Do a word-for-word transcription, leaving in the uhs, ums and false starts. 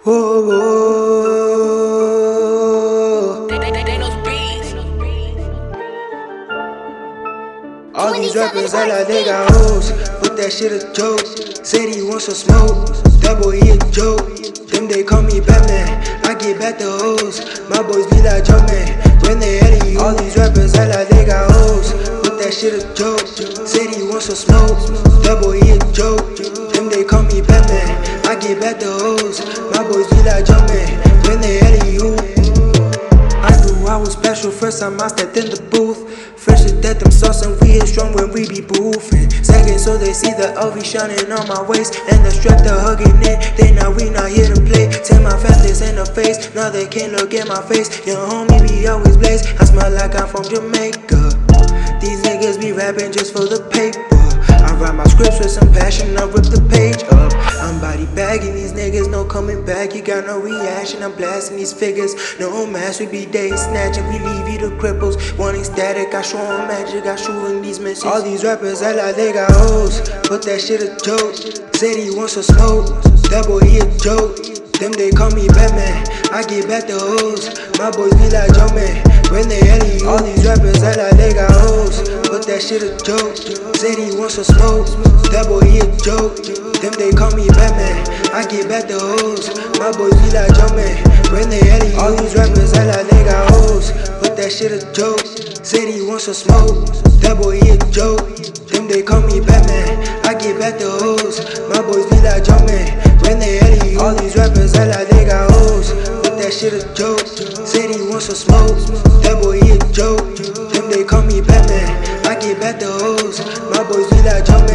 Whoa, whoa. They, they, they, they knows beats. All these rappers act like they got hoes, but that shit a joke. Said he wants some smoke, that boy he a joke. Them they call me Batman, I get back the hoes. My boys be like Jumpman, when they at you. All these rappers act like they got hoes, but that shit a joke. Said he wants some smoke, that boy he a joke. Them they call me Batman, I get back the hoes. My boys be like Jumpman, when they at you. I knew I was special first time I stepped in the booth. Fresh to death, them sauce and we is strong when we be boofing. Second, so they see the L V shining on my waist, and the strap the hugging it. They know we not here to play. Tell my families in the face, now they can't look at my face. Your homie be always blaze, I smell like I'm from Jamaica. These niggas be rapping just for the paper. I write my scripts with some passion, I rip the page up. I'm body bagging these niggas, no coming back. You got no reaction, I'm blasting these figures. No mask, we be day snatching, we leave you the cripples. Wanting static, I show them magic, I shooting these missions. All these rappers act like they got hoes, but that shit a joke. Said he wants some smoke, that boy he a joke. Them they call me Batman, I get back the hoes. My boys be like Jumpman, when they at you. All these rappers act like they got hoes, but that shit a joke. Said he wants some smoke, that boy he a joke. Them they call me Batman, I get back the hoes. My boys be like Jumpman, when they at you. All these rappers act like they got hoes, but that shit a joke. Said he wants some smoke, that boy he a joke. Them they call me Batman, I get back the hoes. My boys be like Jumpman, when they at you. All these rappers act like they got hoes, but that shit a joke. Said he wants some smoke, that boy he a joke. Them they call me Batman, I get back the hoes. My boys be like Jumpman.